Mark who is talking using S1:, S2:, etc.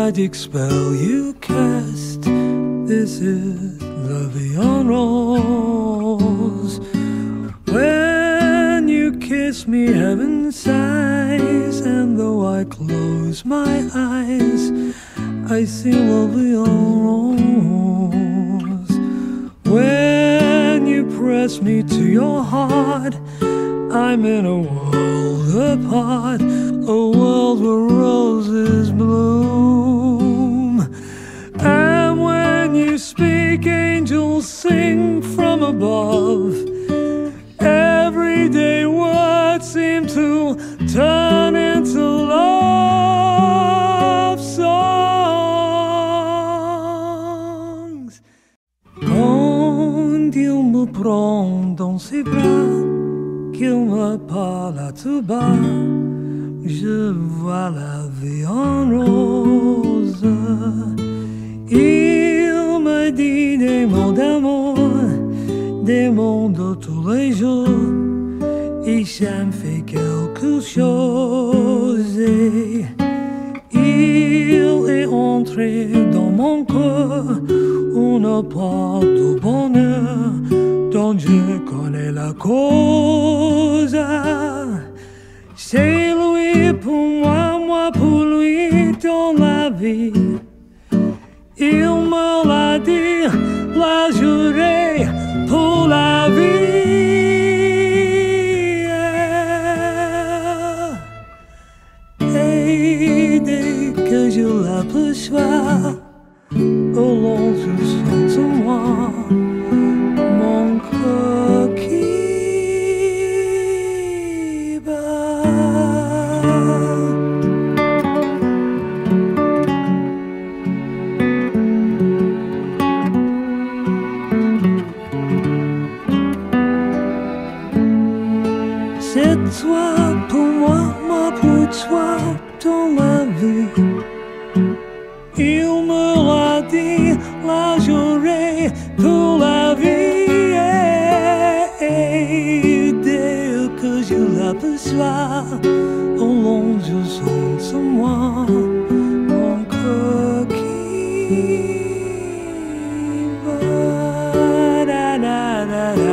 S1: magic spell you cast. This is la vie en rose. When you kiss me, heaven sighs, and though I close my eyes, I see la vie en rose. When you press me to your heart, I'm in a world apart, a world where roses bloom. And when you speak, angels sing from above. Everyday words seem to turn into love songs. Quand il me prend dans ses bras, qu'il me parle à tout bas, je vois la vie en rose. Il me dit des mots d'amour, des mots de tous les jours, et ça me fait quelque chose. Et il est entré dans mon cœur une part de bonheur dont je connais la cause. C'est lui pour moi, moi pour lui dans la vie. Il me l'a dit, l'a juré pour la vie. Et dès que je l'aperçois, au long du sens de moi, mon cœur qui bat. C'est toi pour moi, moi pour toi dans la vie. Il me l'a dit, l'a juré pour la vie. Et dès que je l'aperçois, au long du sens de moi, mon cœur qui bat. Da, da, da, da.